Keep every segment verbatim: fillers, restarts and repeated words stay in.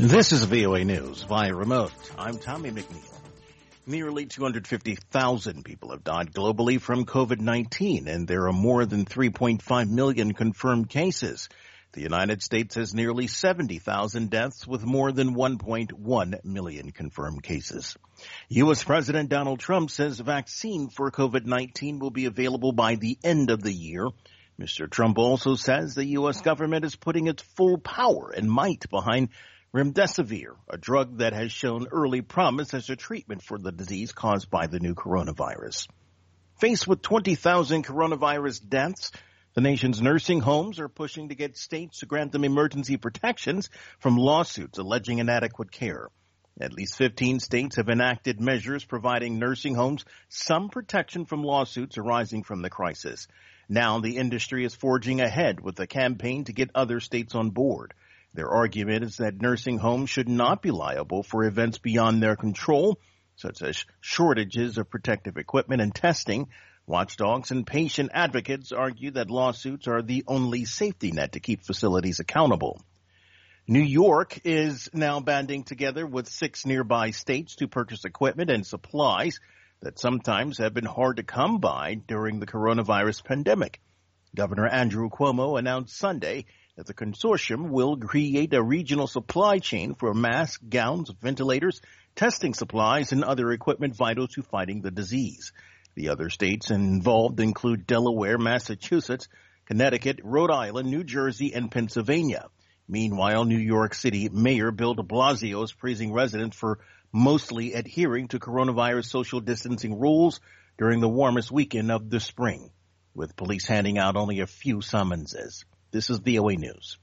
This is V O A News via remote. I'm Tommy McNeil. Nearly two hundred fifty thousand people have died globally from COVID nineteen, and there are more than three point five million confirmed cases. The United States has nearly seventy thousand deaths with more than one point one million confirmed cases. U S. President Donald Trump says a vaccine for COVID nineteen will be available by the end of the year. Mister Trump also says the U S government is putting its full power and might behind remdesivir, a drug that has shown early promise as a treatment for the disease caused by the new coronavirus. Faced with twenty thousand coronavirus deaths, the nation's nursing homes are pushing to get states to grant them emergency protections from lawsuits alleging inadequate care. At least fifteen states have enacted measures providing nursing homes some protection from lawsuits arising from the crisis. Now the industry is forging ahead with a campaign to get other states on board. Their argument is that nursing homes should not be liable for events beyond their control, such as shortages of protective equipment and testing. Watchdogs and patient advocates argue that lawsuits are the only safety net to keep facilities accountable. New York is now banding together with six nearby states to purchase equipment and supplies that sometimes have been hard to come by during the coronavirus pandemic. Governor Andrew Cuomo announced Sunday that the consortium will create a regional supply chain for masks, gowns, ventilators, testing supplies, and other equipment vital to fighting the disease. The other states involved include Delaware, Massachusetts, Connecticut, Rhode Island, New Jersey, and Pennsylvania. Meanwhile, New York City Mayor Bill de Blasio is praising residents for mostly adhering to coronavirus social distancing rules during the warmest weekend of the spring, with police handing out only a few summonses. This is V O A News.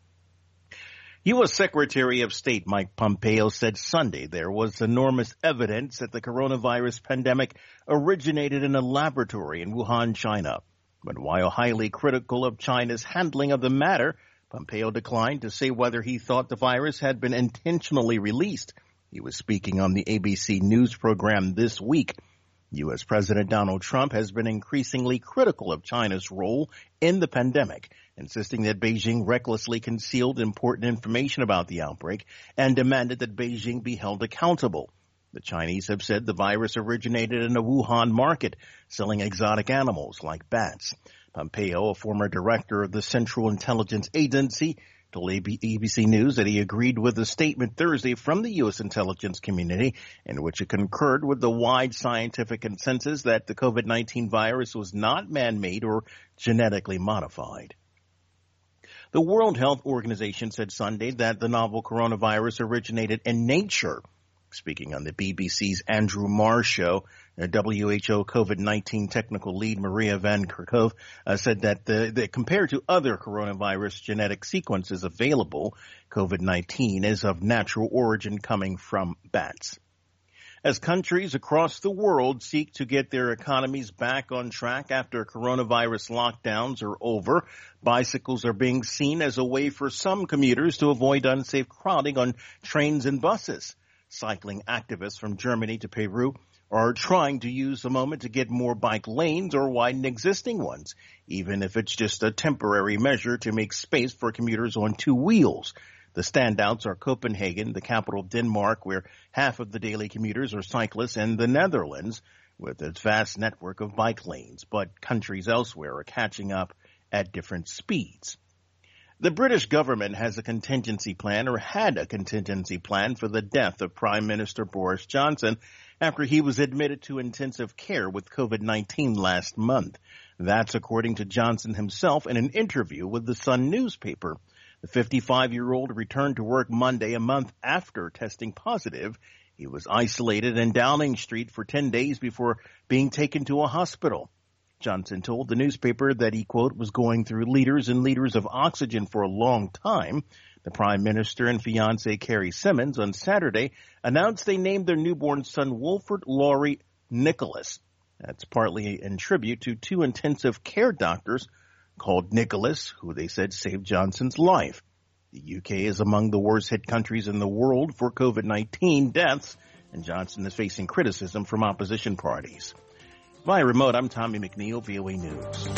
U S. Secretary of State Mike Pompeo said Sunday there was enormous evidence that the coronavirus pandemic originated in a laboratory in Wuhan, China. But while highly critical of China's handling of the matter, Pompeo declined to say whether he thought the virus had been intentionally released. He was speaking on the A B C News program This Week. U S. President Donald Trump has been increasingly critical of China's role in the pandemic, insisting that Beijing recklessly concealed important information about the outbreak and demanded that Beijing be held accountable. The Chinese have said the virus originated in a Wuhan market, selling exotic animals like bats. Pompeo, a former director of the Central Intelligence Agency, told A B C News that he agreed with a statement Thursday from the U S intelligence community in which it concurred with the wide scientific consensus that the COVID nineteen virus was not man-made or genetically modified. The World Health Organization said Sunday that the novel coronavirus originated in nature. Speaking on the B B C's Andrew Marr show, W H O COVID nineteen technical lead Maria Van Kerkhove uh, said that the, the, compared to other coronavirus genetic sequences available, COVID nineteen is of natural origin coming from bats. As countries across the world seek to get their economies back on track after coronavirus lockdowns are over, bicycles are being seen as a way for some commuters to avoid unsafe crowding on trains and buses. Cycling activists from Germany to Peru are trying to use the moment to get more bike lanes or widen existing ones, even if it's just a temporary measure to make space for commuters on two wheels. The standouts are Copenhagen, the capital of Denmark, where half of the daily commuters are cyclists, and the Netherlands, with its vast network of bike lanes. But countries elsewhere are catching up at different speeds. The British government has a contingency plan, or had a contingency plan, for the death of Prime Minister Boris Johnson after he was admitted to intensive care with COVID nineteen last month. That's according to Johnson himself in an interview with the Sun newspaper. The fifty-five-year-old returned to work Monday, a month after testing positive. He was isolated in Downing Street for ten days before being taken to a hospital. Johnson told the newspaper that he, quote, was going through liters and liters of oxygen for a long time. The Prime Minister and fiancée Carrie Symonds on Saturday announced they named their newborn son Wilfred Laurie Nicholas. That's partly in tribute to two intensive care doctors called Nicholas, who they said saved Johnson's life. The U K is among the worst hit countries in the world for COVID nineteen deaths, and Johnson is facing criticism from opposition parties. Via remote, I'm Tommy McNeil, V O A News.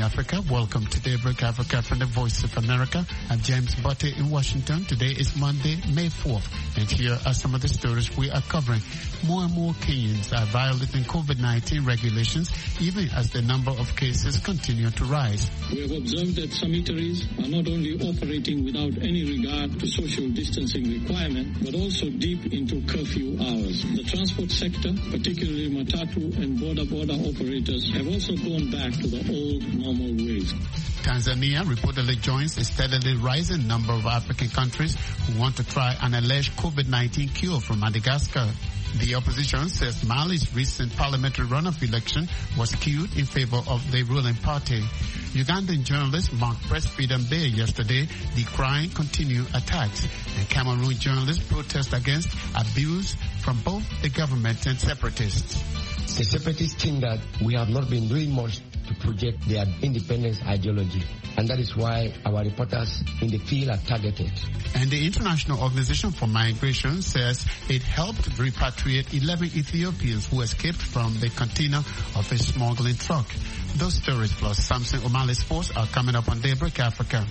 Africa. Welcome to Daybreak Africa from the Voice of America. I'm James Butte in Washington. Today is Monday, May fourth, and here are some of the stories we are covering. More and more Kenyans are violating COVID nineteen regulations, even as the number of cases continue to rise. We have observed that some eateries are not only operating without any regard to social distancing requirement, but also deep into curfew hours. The transport sector, particularly Matatu and border border operators, have also gone back to the old normal ways. Tanzania reportedly joins a steadily rising number of African countries who want to try an alleged COVID nineteen cure from Madagascar. The opposition says Mali's recent parliamentary runoff election was skewed in favor of the ruling party. Ugandan journalist marked press freedom day yesterday, decrying continued attacks. And Cameroon journalists protest against abuse from both the government and separatists. The separatists think that we have not been doing much to project their independence ideology. And that is why our reporters in the field are targeted. And the International Organization for Migration says it helped repatriate eleven Ethiopians who escaped from the container of a smuggling truck. Those stories plus Samson O'Malley's Sports are coming up on Daybreak Africa.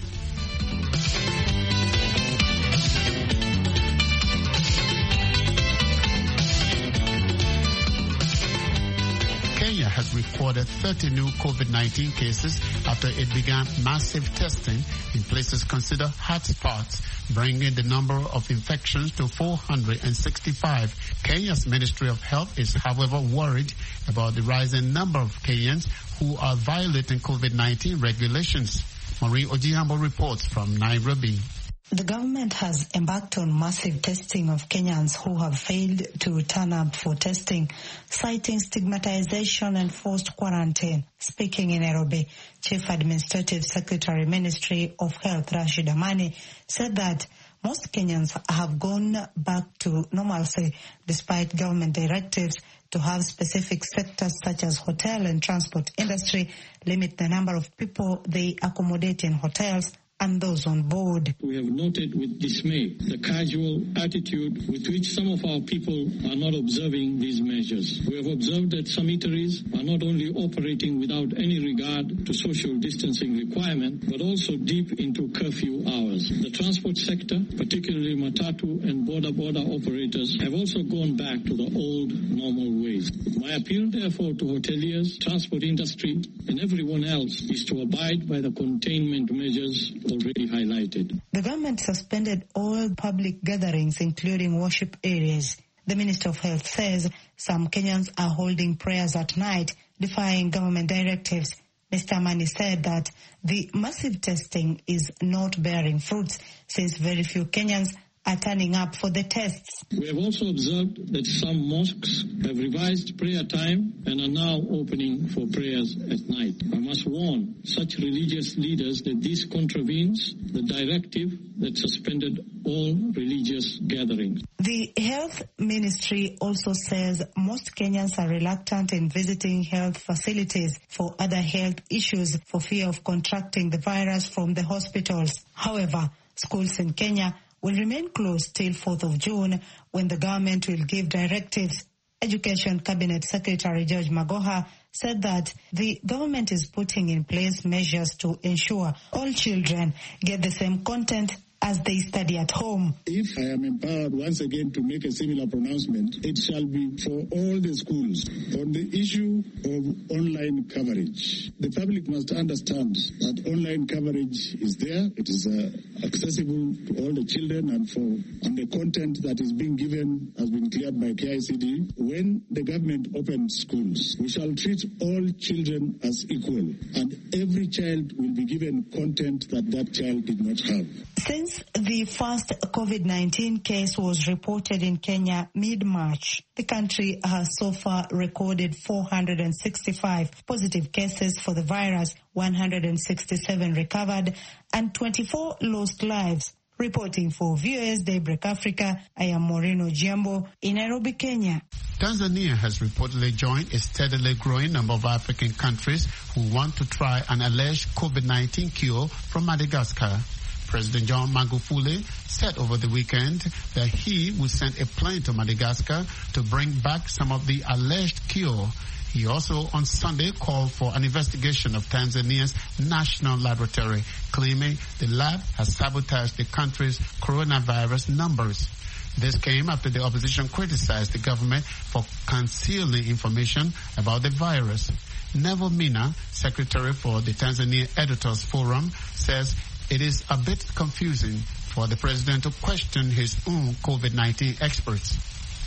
Kenya has recorded thirty new COVID nineteen cases after it began massive testing in places considered hotspots, bringing the number of infections to four hundred sixty-five. Kenya's Ministry of Health is, however, worried about the rising number of Kenyans who are violating COVID nineteen regulations. Maureen Ojiambo reports from Nairobi. The government has embarked on massive testing of Kenyans who have failed to turn up for testing, citing stigmatization and forced quarantine. Speaking in Nairobi, Chief Administrative Secretary, Ministry of Health, Rashid Amani, said that most Kenyans have gone back to normalcy despite government directives to have specific sectors such as hotel and transport industry limit the number of people they accommodate in hotels and those on board. We have noted with dismay the casual attitude with which some of our people are not observing these measures. We have observed that some eateries are not only operating without any regard to social distancing requirement, but also deep into curfew hours. The transport sector, particularly Matatu and border border operators, have also gone back to the old normal ways. My appeal, therefore, to hoteliers, transport industry, and everyone else is to abide by the containment measures already highlighted. The government suspended all public gatherings, including worship areas. The Minister of Health says some Kenyans are holding prayers at night, defying government directives. Mister Amani said that the massive testing is not bearing fruits since very few Kenyans are turning up for the tests. We have also observed that some mosques have revised prayer time and are now opening for prayers at night. I must warn such religious leaders that this contravenes the directive that suspended all religious gatherings. The Health Ministry also says most Kenyans are reluctant in visiting health facilities for other health issues for fear of contracting the virus from the hospitals. However, schools in Kenya will remain closed till fourth of June when the government will give directives. Education Cabinet Secretary George Magoha said that the government is putting in place measures to ensure all children get the same content as they study at home. If I am empowered once again to make a similar pronouncement, it shall be for all the schools. On the issue of online coverage, the public must understand that online coverage is there. It is uh, accessible to all the children, and for and the content that is being given has been cleared by K I C D. When the government opens schools, we shall treat all children as equal, and every child will be given content that that child did not have. Since the first COVID nineteen case was reported in Kenya mid-March, the country has so far recorded four hundred sixty-five positive cases for the virus, one hundred sixty-seven recovered, and twenty-four lost lives. Reporting for V O S Daybreak Africa, I am Maureen Ojiambo in Nairobi, Kenya. Tanzania has reportedly joined a steadily growing number of African countries who want to try an alleged COVID nineteen cure from Madagascar. President John Magufuli said over the weekend that he would send a plane to Madagascar to bring back some of the alleged cure. He also on Sunday called for an investigation of Tanzania's national laboratory, claiming the lab has sabotaged the country's coronavirus numbers. This came after the opposition criticized the government for concealing information about the virus. Neville Mina, secretary for the Tanzania Editors Forum, says it is a bit confusing for the president to question his own COVID nineteen experts.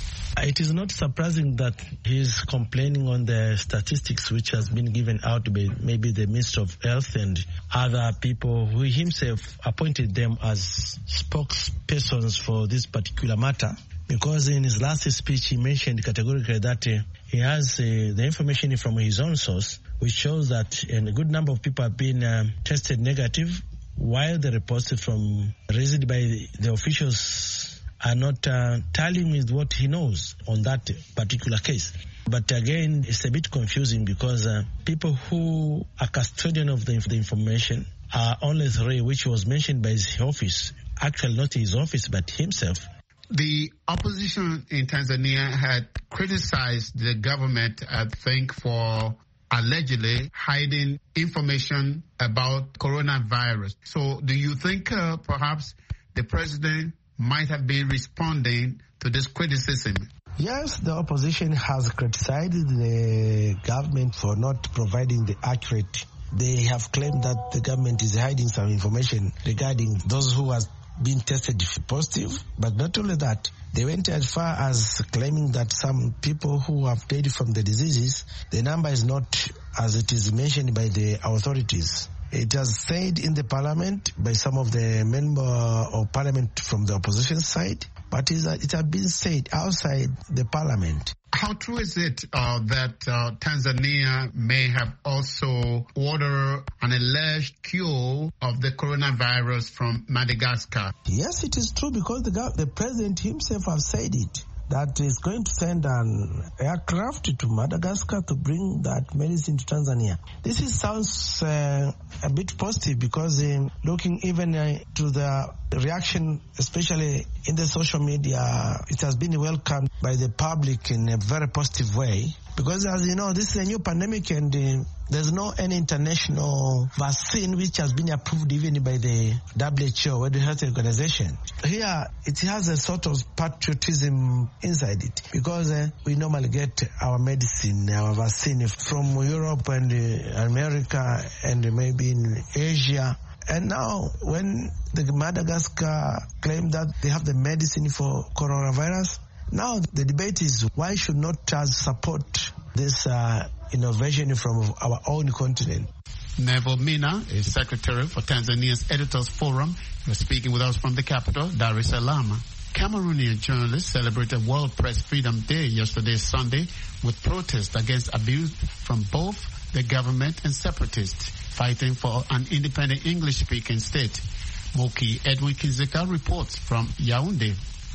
It is not surprising that he is complaining on the statistics which has been given out by maybe the Minister of Health and other people who himself appointed them as spokespersons for this particular matter. Because in his last speech he mentioned categorically that uh, he has uh, the information from his own source, which shows that a good number of people have been uh, tested negative, while the reports from raised by the officials are not uh, tallying with what he knows on that particular case. But again, it's a bit confusing because uh, people who are custodian of the, the information are only three, which was mentioned by his office. Actually, not his office, but himself. The opposition in Tanzania had criticized the government, I think, for allegedly hiding information about coronavirus. So do you think uh, perhaps the president might have been responding to this criticism? Yes, the opposition has criticized the government for not providing the accurate. They have claimed that the government is hiding some information regarding those who have been tested positive. But not only that, they went as far as claiming that some people who have died from the diseases, the number is not as it is mentioned by the authorities. It was said in the parliament by some of the members of parliament from the opposition side, but it has been said outside the parliament. How true is it uh, that uh, Tanzania may have also ordered an alleged cure of the coronavirus from Madagascar? Yes, it is true because the, the president himself has said it, that is going to send an aircraft to Madagascar to bring that medicine to Tanzania. This is, sounds uh, a bit positive because uh, looking even uh, to the reaction, especially in the social media, it has been welcomed by the public in a very positive way. Because as you know, this is a new pandemic and uh, there's no any international vaccine which has been approved even by the W H O, World Health Organization. Here, it has a sort of patriotism inside it because uh, we normally get our medicine, our vaccine from Europe and uh, America and maybe in Asia. And now, when the Madagascar claim that they have the medicine for coronavirus, now the debate is why should not us support this uh, innovation from our own continent. Neville Mina is secretary for Tanzania's Editors Forum. He was speaking with us from the capital, Dar es Salaam. Cameroonian journalists celebrated World Press Freedom Day yesterday, Sunday, with protests against abuse from both the government and separatists fighting for an independent English-speaking state. Moki Edwin Kinzeka reports from Yaoundé.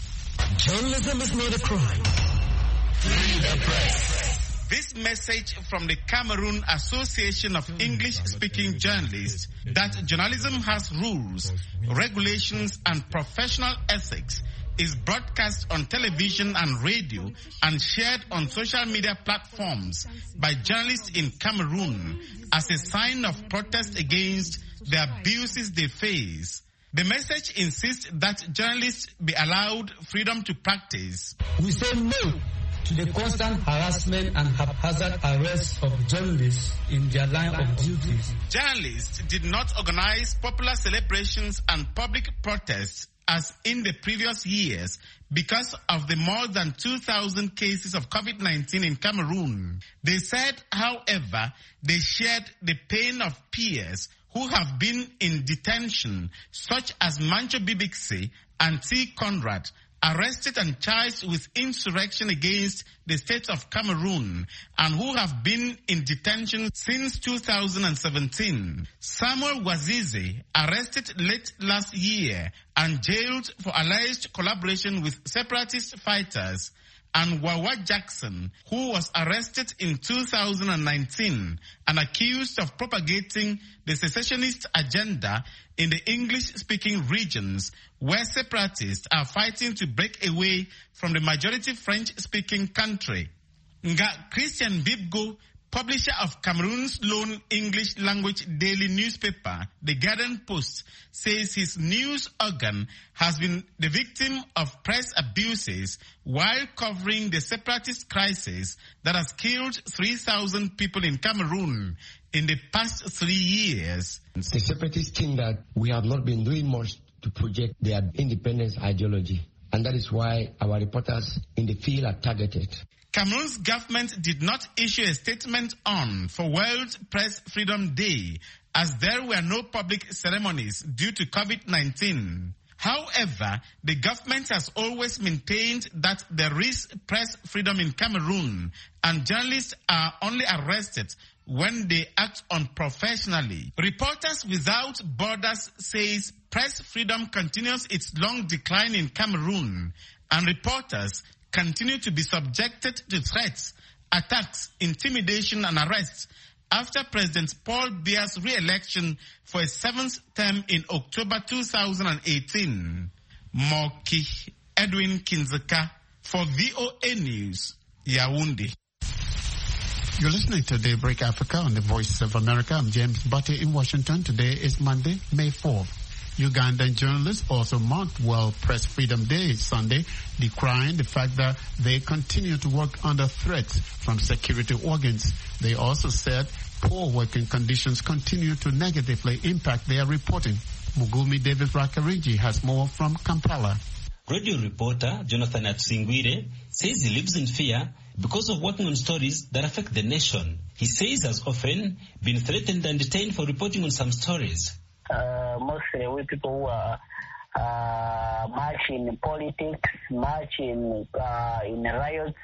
Journalism is not a crime. Free the press. This message from the Cameroon Association of English-Speaking Journalists that journalism has rules, regulations, and professional ethics is broadcast on television and radio and shared on social media platforms by journalists in Cameroon as a sign of protest against the abuses they face. The message insists that journalists be allowed freedom to practice. We say no to the constant harassment and haphazard arrests of journalists in their line of duties. Journalists did not organize popular celebrations and public protests as in the previous years because of the more than two thousand cases of COVID nineteen in Cameroon. They said, however, they shared the pain of peers who have been in detention, such as Mancho Bibixi and T. Conrad, arrested and charged with insurrection against the state of Cameroon and who have been in detention since two thousand seventeen. Samuel Wazize, arrested late last year and jailed for alleged collaboration with separatist fighters. and Wawa Jackson, who was arrested in two thousand nineteen and accused of propagating the secessionist agenda in the English-speaking regions where separatists are fighting to break away from the majority French-speaking country. Nga Christian Bibgo, publisher of Cameroon's lone English language daily newspaper, The Garden Post, says his news organ has been the victim of press abuses while covering the separatist crisis that has killed three thousand people in Cameroon in the past three years. The separatists think that we have not been doing much to project their independence ideology, and that is why our reporters in the field are targeted. Cameroon's government did not issue a statement on for World Press Freedom Day as there were no public ceremonies due to COVID nineteen. However, the government has always maintained that there is press freedom in Cameroon and journalists are only arrested when they act unprofessionally. Reporters Without Borders says press freedom continues its long decline in Cameroon and reporters continue to be subjected to threats, attacks, intimidation and arrests after President Paul Biya's re-election for a seventh term in October two thousand eighteen. Moki Edwin Kinzeka for V O A News, Yaoundé. You're listening to Daybreak Africa on the Voice of America. I'm James Butte in Washington. Today is Monday, May fourth. Ugandan journalists also marked World Press Freedom Day Sunday, decrying the fact that they continue to work under threats from security organs. They also said poor working conditions continue to negatively impact their reporting. Mugumi Davis Rakarinji has more from Kampala. Radio reporter Jonathan Atsingwire says he lives in fear because of working on stories that affect the nation. He says he has often been threatened and detained for reporting on some stories. Uh, mostly we people who are uh, marching in politics, marching uh, in riots.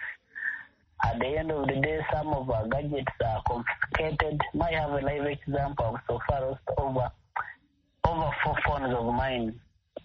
At the end of the day, some of our gadgets are confiscated. I have a live example of so far lost over over four phones of mine,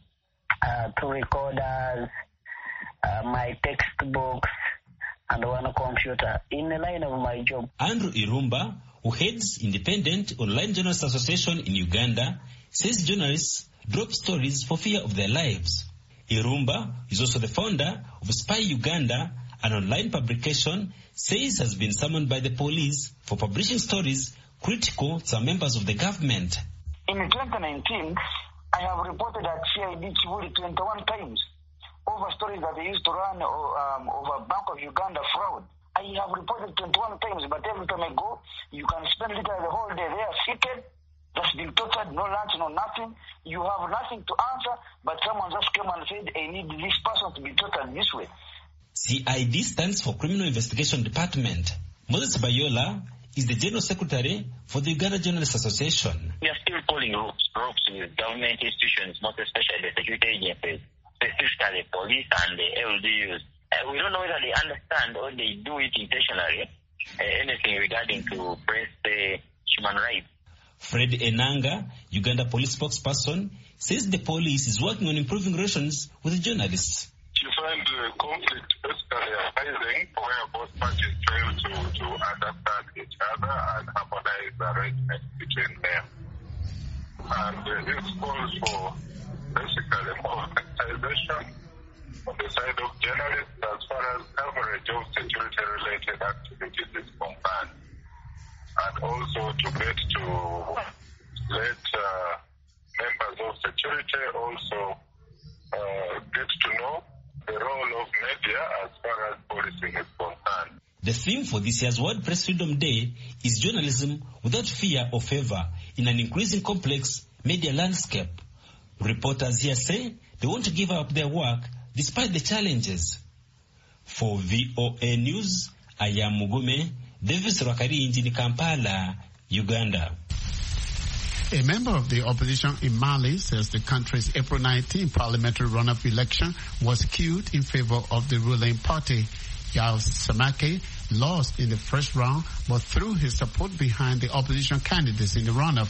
uh, two recorders, uh, my textbooks, and one computer in the line of my job. Andrew Irumba, who heads Independent Online Journalists Association in Uganda, says journalists drop stories for fear of their lives. Irumba is also the founder of Spy Uganda, an online publication, says has been summoned by the police for publishing stories critical to some members of the government. In twenty nineteen, I have reported at C I D Chibuli twenty-one times over stories that they used to run um, over Bank of Uganda fraud. I have reported twenty-one times, but every time I go, you can spend literally the whole day there seated, just been tortured, no lunch, no nothing. You have nothing to answer, but someone just came and said, I need this person to be tortured this way. C I D stands for Criminal Investigation Department. Moses Bayola is the General Secretary for the Uganda Journalists Association. We are still pulling ropes, ropes with government institutions, most especially the security agencies, specifically police and the L D Us. Uh, we don't know whether they understand or they do it intentionally, uh, anything regarding to press uh, human rights. Fred Enanga, Uganda police spokesperson, says the police is working on improving relations with the journalists. You find the conflict basically arising where both parties fail to, to understand each other and harmonize the arrangements between them. And uh, this calls for basically more sensitization on the side of journalists as far as coverage of security-related activities is concerned, and also to get to let uh, members of security also uh, get to know the role of media as far as policing is concerned. The theme for this year's World Press Freedom Day is journalism without fear or favor in an increasing complex media landscape. Reporters here say they want to give up their work despite the challenges. For V O A News, I am Mugume Davis Rakarinji in Kampala, Uganda. A member of the opposition in Mali says the country's April nineteenth parliamentary runoff election was skewed in favor of the ruling party. Yao Samake lost in the first round, but threw his support behind the opposition candidates in the runoff.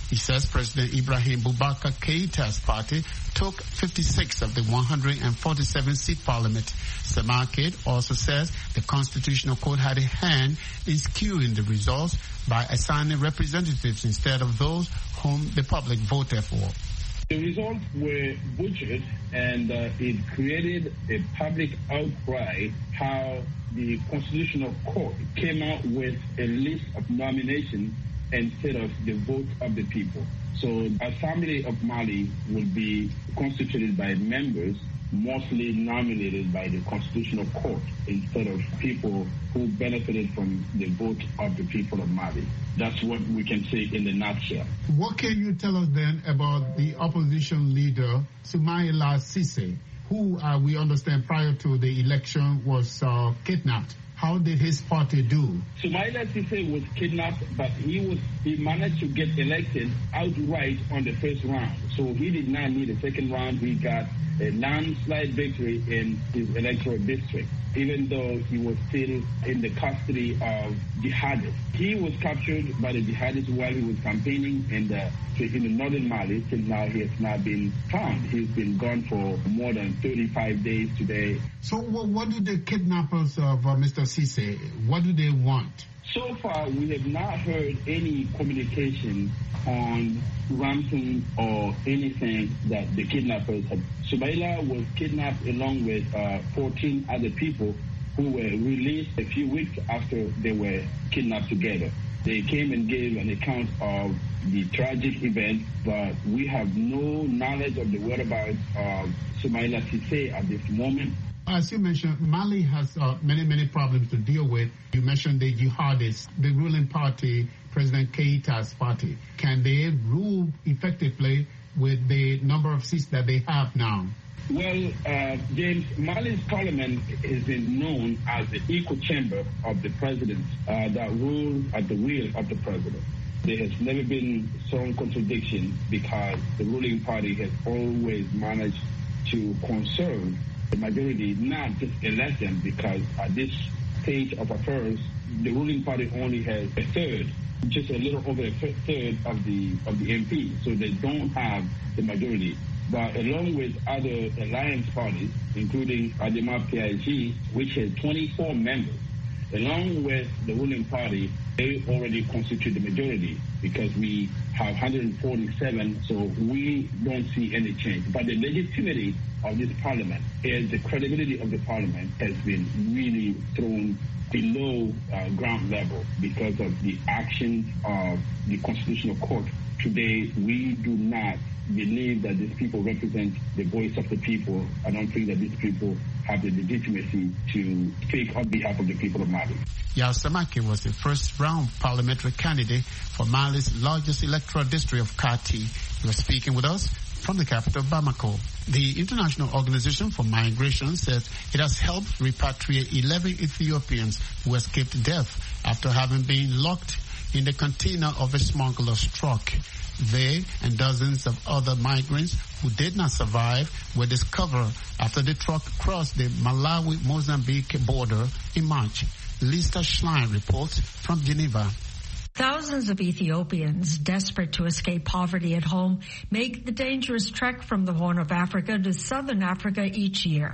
He says President Ibrahim Boubacar Keita's party took fifty-six of the one hundred forty-seven seat parliament. Samake also says the Constitutional Court had a hand in skewing the results by assigning representatives instead of those whom the public voted for. The results were butchered, and uh, it created a public outcry how the Constitutional Court came out with a list of nominations instead of the vote of the people. So Assembly of Mali will be constituted by members mostly nominated by the Constitutional Court instead of people who benefited from the vote of the people of Mali. That's what we can say in a nutshell. What can you tell us then about the opposition leader, Soumaïla Cissé, who uh, we understand prior to the election was uh, kidnapped? How did his party do? Soumaïla Cissé was kidnapped, but he was he managed to get elected outright on the first round. So he did not need a second round. He got a landslide victory in his electoral district, even though he was still in the custody of jihadists. He was captured by the jihadists while he was campaigning in the in the northern Mali. Till now, he has not been found. He's been gone for more than thirty-five days today. So what, what do the kidnappers of uh, Mister Cissé, what do they want? So far, we have not heard any communication on ransom or anything that the kidnappers had. Soumaïla was kidnapped along with uh, fourteen other people who were released a few weeks after they were kidnapped together. They came and gave an account of the tragic event, but we have no knowledge of the whereabouts of Soumaïla Cissé at this moment. As you mentioned, Mali has uh, many, many problems to deal with. You mentioned the jihadists, the ruling party, President Keita's party. Can they rule effectively with the number of seats that they have now? Well, uh, James, Mali's parliament is known as the echo chamber of the president uh, that rule at the will of the president. There has never been some contradiction because the ruling party has always managed to conserve the majority, not just elect them, because at this stage of affairs, the ruling party only has a third, just a little over a third of the of the M P, so they don't have the majority. But along with other alliance parties, including Adema P I G, which has twenty-four members, along with the ruling party, they already constitute the majority because we have one hundred forty-seven, so we don't see any change. But the legitimacy of this parliament is the credibility of the parliament has been really thrown below uh, ground level because of the actions of the Constitutional Court. Today, we do not believe that these people represent the voice of the people. I don't think that these people have the legitimacy to speak on behalf of the people of Mali. Yao Samake was the first round parliamentary candidate for Mali's largest electoral district of Kati. He was speaking with us from the capital, Bamako. The International Organization for Migration says it has helped repatriate eleven Ethiopians who escaped death after having been locked in the container of a smuggler's truck. They and dozens of other migrants who did not survive were discovered after the truck crossed the Malawi-Mozambique border in March. Lisa Schlein reports from Geneva. Thousands of Ethiopians, desperate to escape poverty at home, make the dangerous trek from the Horn of Africa to southern Africa each year.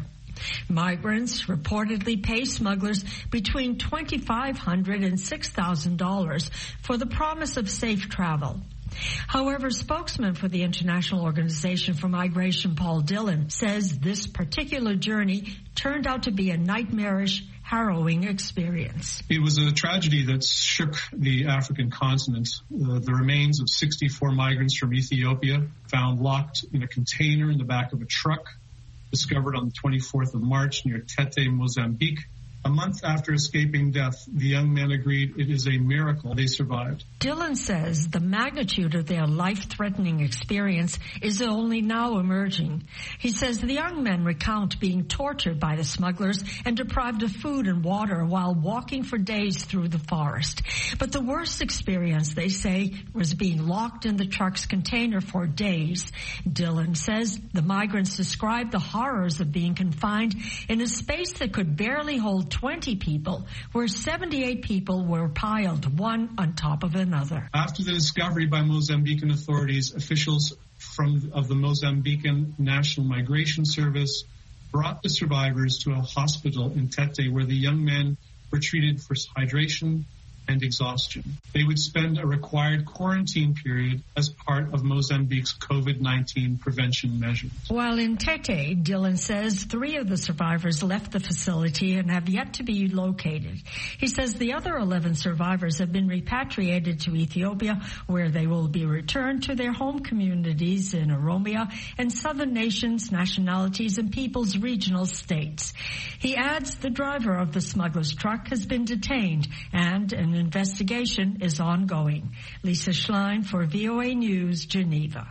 Migrants reportedly pay smugglers between two thousand five hundred dollars and six thousand dollars for the promise of safe travel. However, spokesman for the International Organization for Migration, Paul Dillon, says this particular journey turned out to be a nightmarish, harrowing experience. It was a tragedy that shook the African continent. Uh, the remains of sixty-four migrants from Ethiopia found locked in a container in the back of a truck, discovered on the twenty-fourth of March near Tete, Mozambique. A month after escaping death, the young men agreed it is a miracle they survived. Dillon says the magnitude of their life-threatening experience is only now emerging. He says the young men recount being tortured by the smugglers and deprived of food and water while walking for days through the forest. But the worst experience, they say, was being locked in the truck's container for days. Dillon says the migrants described the horrors of being confined in a space that could barely hold twenty people, where seventy-eight people were piled one on top of another. After the discovery by Mozambican authorities, officials from of the Mozambican National Migration Service brought the survivors to a hospital in Tete, where the young men were treated for hydration and exhaustion. They would spend a required quarantine period as part of Mozambique's COVID nineteen prevention measures. While in Tete, Dylan says three of the survivors left the facility and have yet to be located. He says the other eleven survivors have been repatriated to Ethiopia, where they will be returned to their home communities in Oromia and Southern nations, nationalities, and peoples regional states. He adds the driver of the smuggler's truck has been detained and an investigation is ongoing. Lisa Schlein for V O A News, Geneva.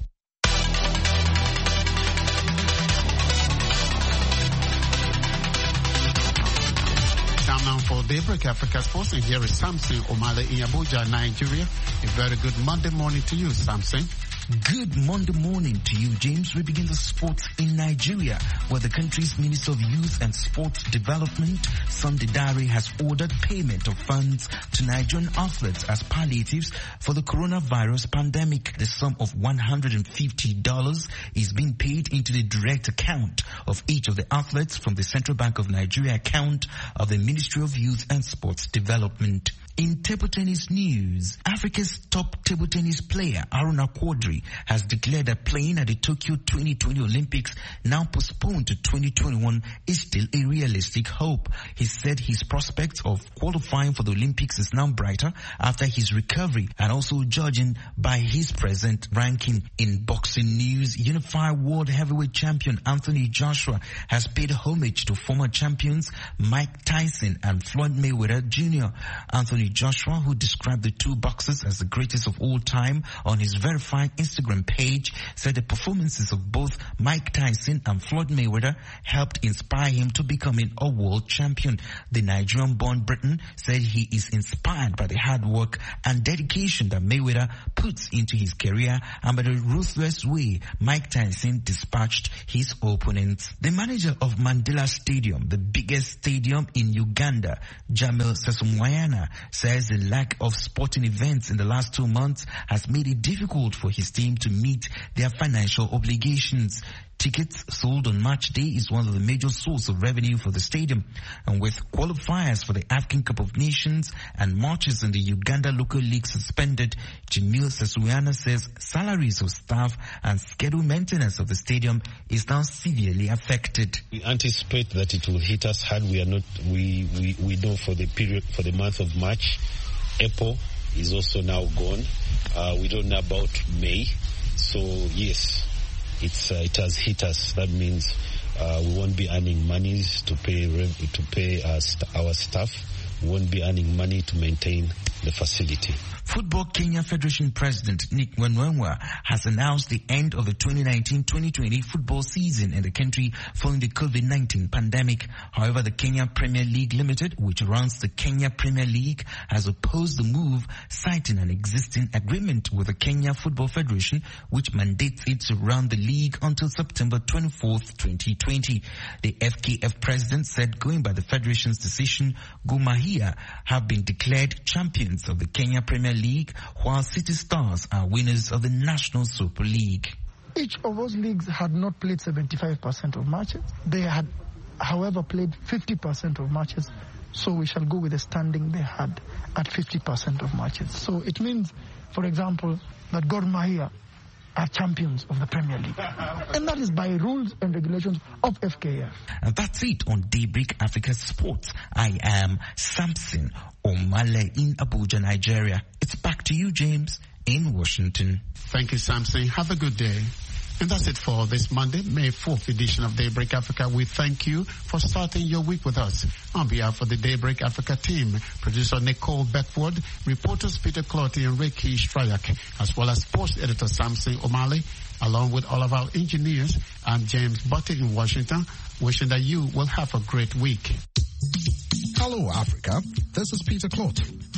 Time now for Daybreak Africa Sports, and here is Samson Omale in Abuja, Nigeria. A very good Monday morning to you, Samson. Good Monday morning to you, James. We begin the sports in Nigeria, where the country's Minister of Youth and Sports Development, Sunday Dare, has ordered payment of funds to Nigerian athletes as palliatives for the coronavirus pandemic. The sum of one hundred fifty dollars is being paid into the direct account of each of the athletes from the Central Bank of Nigeria account of the Ministry of Youth and Sports Development. In table tennis news, Africa's top table tennis player, Aruna Quadri, has declared that playing at the Tokyo twenty twenty Olympics, now postponed to twenty twenty-one, is still a realistic hope. He said his prospects of qualifying for the Olympics is now brighter after his recovery, and also judging by his present ranking. In boxing news, Unified World Heavyweight Champion Anthony Joshua has paid homage to former champions Mike Tyson and Floyd Mayweather Junior Anthony Joshua, who described the two boxers as the greatest of all time on his verified Instagram page, said the performances of both Mike Tyson and Floyd Mayweather helped inspire him to becoming a world champion. The Nigerian-born Briton said he is inspired by the hard work and dedication that Mayweather puts into his career and by the ruthless way Mike Tyson dispatched his opponents. The manager of Mandela Stadium, the biggest stadium in Uganda, Jamil Sesumwayana, says the lack of sporting events in the last two months has made it difficult for his team to meet their financial obligations. Tickets sold on match day is one of the major sources of revenue for the stadium. And with qualifiers for the African Cup of Nations and matches in the Uganda local league suspended, Jamil Sesuyana says salaries of staff and schedule maintenance of the stadium is now severely affected. We anticipate that it will hit us hard. We are not, we, we, we know for the period, for the month of March, April is also now gone. Uh, we don't know about May. So yes, It's uh, it has hit us. That means uh, we won't be earning monies to pay to pay our, st- our staff. We won't be earning money to maintain the facility. Football Kenya Federation President Nick Wenwenwa has announced the end of the twenty nineteen twenty twenty football season in the country following the COVID nineteen pandemic. However, the Kenya Premier League Limited, which runs the Kenya Premier League, has opposed the move, citing an existing agreement with the Kenya Football Federation, which mandates it to run the league until September twenty-fourth, twenty twenty. The F K F president said, going by the federation's decision, Gor Mahia have been declared champions of the Kenya Premier League, while City Stars are winners of the National Super League. Each of those leagues had not played seventy-five percent of matches. They had, however, played fifty percent of matches. So we shall go with the standing they had at fifty percent of matches. So it means, for example, that Gor Mahia are champions of the Premier League. And that is by rules and regulations of F K F. And that's it on Daybreak Africa Sports. I am Samson Omale in Abuja, Nigeria. It's back to you, James, in Washington. Thank you, Samson. Have a good day. And that's it for this Monday, May fourth edition of Daybreak Africa. We thank you for starting your week with us. On behalf of the Daybreak Africa team, producer Nicole Beckford, reporters Peter Clotty and Ricky Strayak, as well as sports editor Samson Omale, along with all of our engineers, I'm James Butte in Washington, wishing that you will have a great week. Hello, Africa. This is Peter Clotty.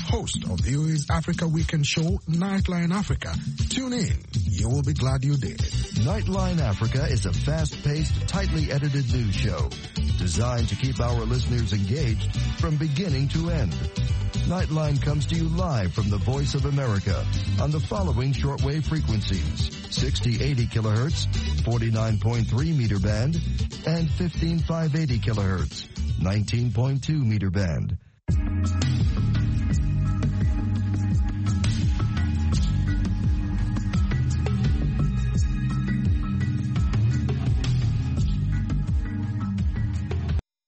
host of V O A's Africa Weekend show, Nightline Africa. Tune in. You will be glad you did. Nightline Africa is a fast-paced, tightly edited news show designed to keep our listeners engaged from beginning to end. Nightline comes to you live from the Voice of America on the following shortwave frequencies: sixty eighty kilohertz, forty-nine point three meter band, and fifteen five eighty kilohertz, nineteen point two meter band.